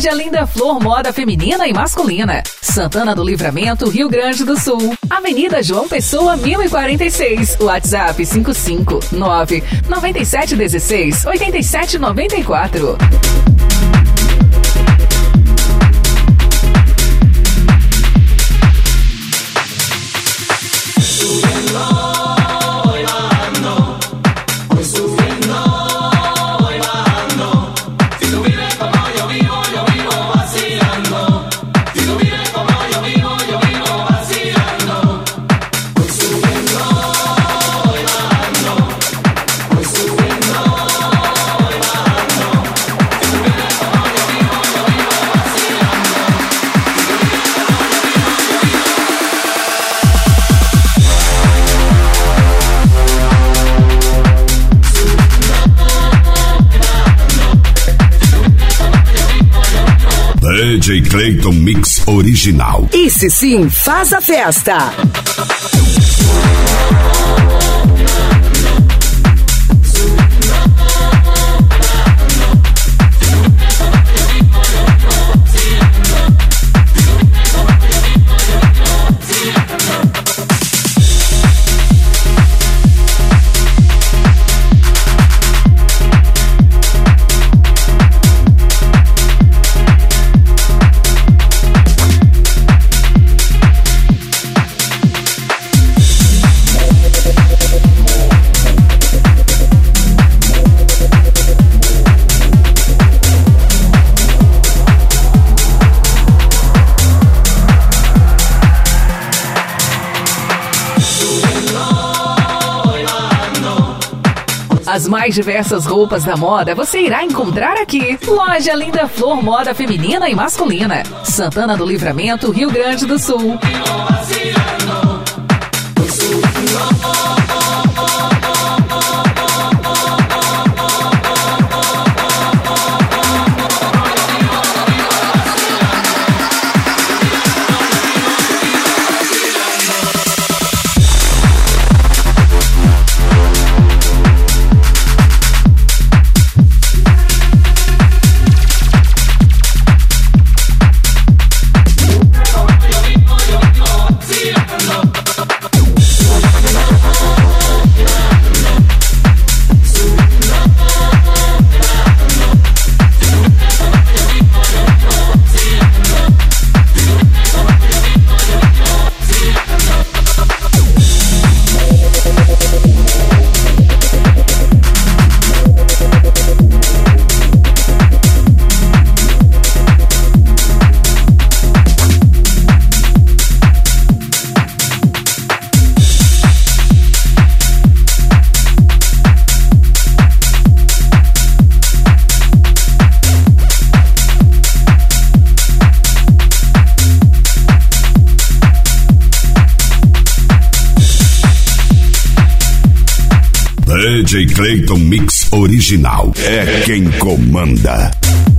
Loja Linda Flor, moda feminina e masculina. Santana do Livramento, Rio Grande do Sul. Avenida João Pessoa, 1046. WhatsApp 559-9716-8794. DJ Clayton Mix Original. Esse sim faz a festa. As mais diversas roupas da moda você irá encontrar aqui. Loja Linda Flor, moda feminina e masculina. Santana do Livramento, Rio Grande do Sul. DJ Clayton Mix Original é quem comanda.